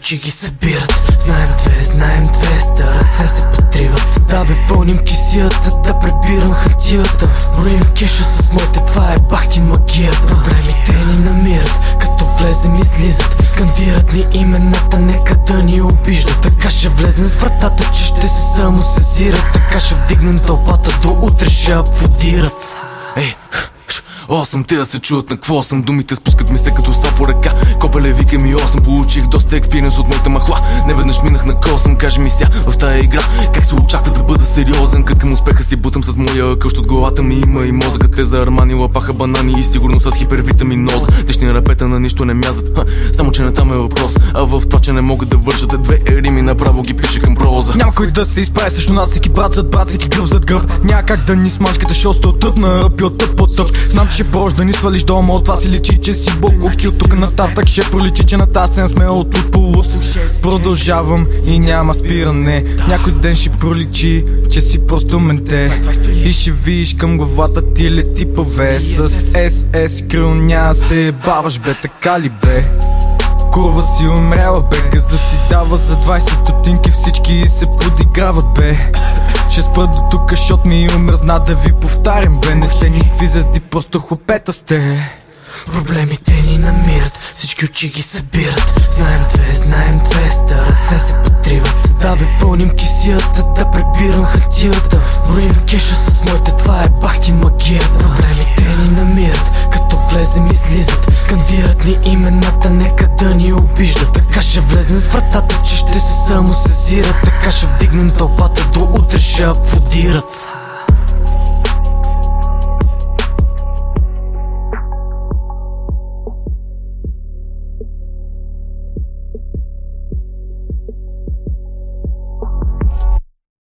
очи ги събират. Знаем две, ръце се потриват. Да бе, пълним кисията, да пребирам хартията. Броим кеша с моите, това е бахти магията. Проблемите ни намират, като влезем излизат. Скандират ни имената, нека да ни обиждат. Така ще влезнем с вратата, че ще се самосезират. Така ще вдигнем тълпата, до утре ще аплодират. Ей, 8 те да се чуят на какво съм. Думите спускат ми се като ства по ръка. Копеле вика ми 8. Получих доста експириенс от моята махла. Неведнъж минах на косъм. Кажи ми ся в тая игра как се очаква да бъда сериозен. Като към успеха си бутам с моя къщ. От главата ми има и мозъкът. Те за Армани лапаха банани и сигурно с хипервитаминоза. Течни рапета на нищо не мязат. Само че не там е въпрос, а в това, че не могат да вършат. Две рими направо ги пише към проза. Няма кой да се изправи срещу нас, всеки брат зад брат, всеки гръб зад гръб. Няма как да ни смачкате, защото от тъп на ръб и от тъп по тъп. Знам, че можеш да ни свалиш дома, от това си личи, че си бокуки. От тук нататък ще проличи, че на тази сцена сме от луд по луд. Продължавам и няма спиране. Някой ден ще проличи, че си просто менте. И ще видиш към главата ти лети паве. С СС крил няма се баваш бе, така ли бе? Курва си умряла бе, газа си дава за 20 стотинки, всички се подиграват бе. Ще спра до тука, шот ми умръзна да ви повтарям бе. Не сте никакви зади, просто хлопета сте. Проблемите ни намират, всички очи ги събират. Знаем две, ръце се потриват. Да бе, пълним кисията, да пребирам хартията. Броим кеша с моите, това е бахти магията. Проблемите ни намират, като влезем излизат. Скандират ни имената, нека да ни обиждат. Така ще влезнем с вратата, че ще се самосезират. Така ще вдигнем тълпата, до утре ще аплодират.